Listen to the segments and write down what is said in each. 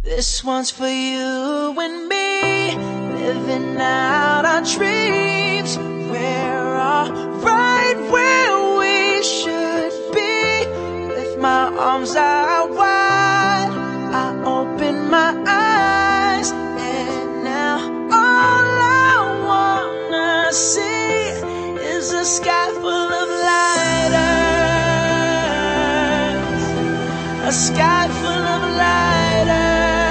This one's for you and me, living out our dreams. We're all right where we should be. With my arms out wide, I open my eyes, and now all I wanna see is a sky full of lighters, a sky full of lighters.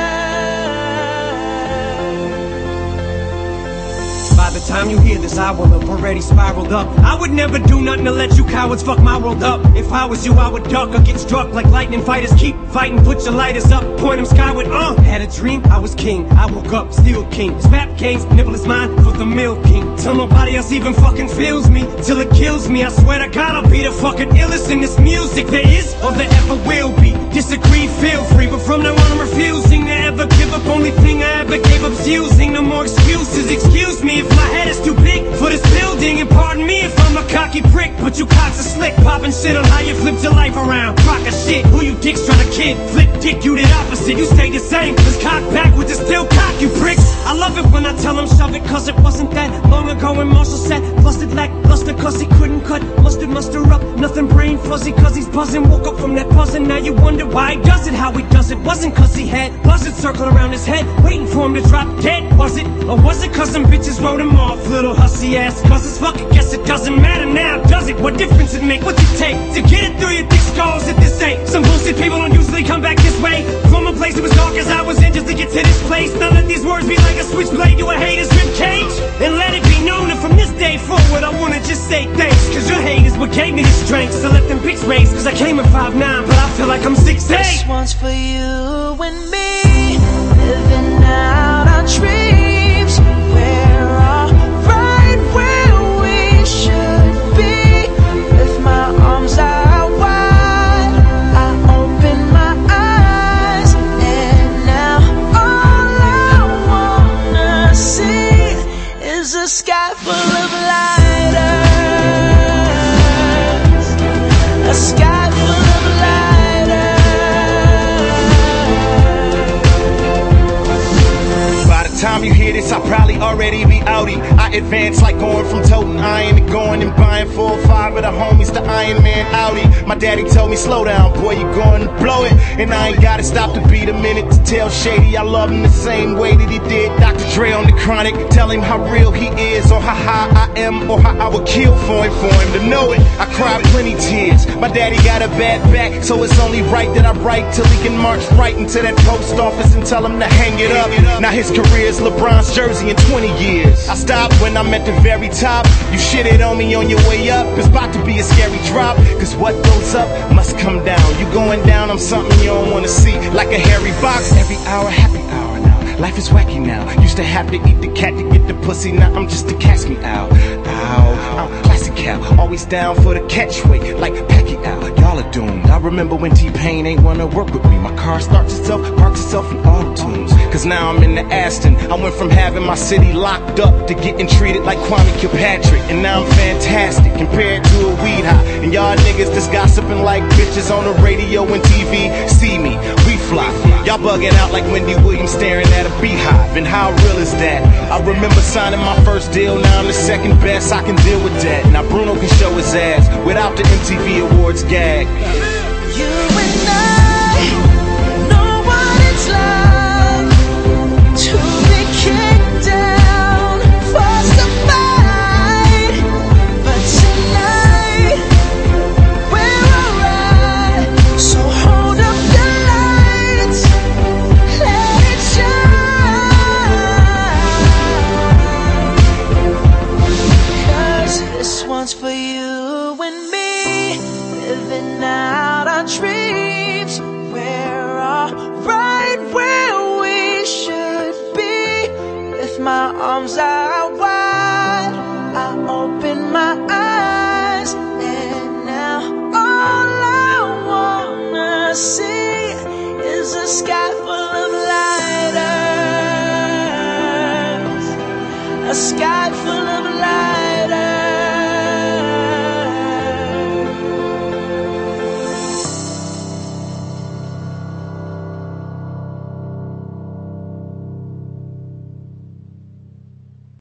By the time you hear this, I will have already spiraled up. I would never do nothing to let you cowards fuck my world up. If I was you, I would duck or get struck like lightning fighters. Keep fighting, put your lighters up, point them skyward. Had a dream, I was king. I woke up, still king. Snap canes, nibble is mine for the milking. Till nobody else even fucking feels me, till it kills me. I swear to God, I'll be the fucking illest in this music there is or there ever will be. Disagree, feel free, but from now on I'm refusing to ever give up. Only thing I ever gave up's using. No more excuses. Excuse me if my head is too big for this building, and pardon me if I'm a cocky prick, but you cocks are slick, popping shit on how you flipped your life around. Rock a shit, who you dicks trying to kid? Flip dick, you did opposite, you stay the same. Just cock backwards and still cock, you pricks. I love it when I tell them shove it, cause it wasn't that long ago when Marshall said busted lackluster cause he couldn't cut mustard, muster up, nothing brain fuzzy cause he's buzzing. Woke up from that buzzing, now you wonder why he does it, how he does it. Wasn't cause he had buzzards circling around his head, waiting for him to drop dead, was it? Or was it cause some bitches wrote him off, little hussy ass cause fuck it, guess it doesn't matter now, does it? What difference it make? What's it take to get it through your thick skulls if this ain't some bullshit? People don't usually come back this way from a place that was dark as I was in just to get to this place. Now let these words be like a switchblade to a hater's ribcage, and let it be known that from this day forward I wanna just say thanks, cause your hate is what gave me the strength. So let them pics raise, cause I came at 5'9", but I feel like I'm 6'8". This one's for you and me, living out our dreams. We're all right where we should be. With my arms out wide, I open my eyes, and now all I wanna see is a sky full of lighters, a sky full of Time you hear this, I'll probably already be outie. I advance like going from toting iron to going and buying 4 or 5 of the homies to Iron Man Audi. My daddy told me, slow down, boy, you going to blow it. And I ain't gotta stop to beat a minute to tell Shady I love him the same way that he did Dr. Dre on the Chronic. Tell him how real he is, or how high I am, or how I would kill for him to know it. I cried plenty tears. My daddy got a bad back, so it's only right that I write till he can march right into that post office and tell him to hang it up. Now his career is LeBron's jersey in 20 years. I stopped when I'm at the very top. You shitted on me on your way up. It's about to be a scary drop, cause what goes up must come down. You going down, I'm something you don't wanna see, like a hairy box. Every hour, happy hour now. Life is wacky now. Used to have to eat the cat to get the pussy. Now I'm just a catch me out. Ow, I'm classic cow. Always down for the catchweight, like Pacquiao. Y'all are doomed. I remember when T-Pain ain't wanna work with me. My car starts itself, parks itself in auto-tunes. Cause now I'm in the Aston. I went from having my city locked up to getting treated like Kwame Kilpatrick. And now I'm fantastic compared to a weed high. And y'all niggas just gossiping like bitches on the radio and TV. See me, we fly. Y'all bugging out like Wendy Williams staring at a beehive. And how real is that? I remember signing my first deal, now I'm the second best. I can deal with that. Now Bruno can show his ass without the MTV Awards gag. You and I know what it's like to be kicked down, forced to fight. But tonight we're alright. So hold up the lights, let it shine. Cause this one's for you and me, living out our dreams. We're all right where we should be. With my arms out wide, I open my eyes, and now all I wanna see is a sky full of lighters, a sky full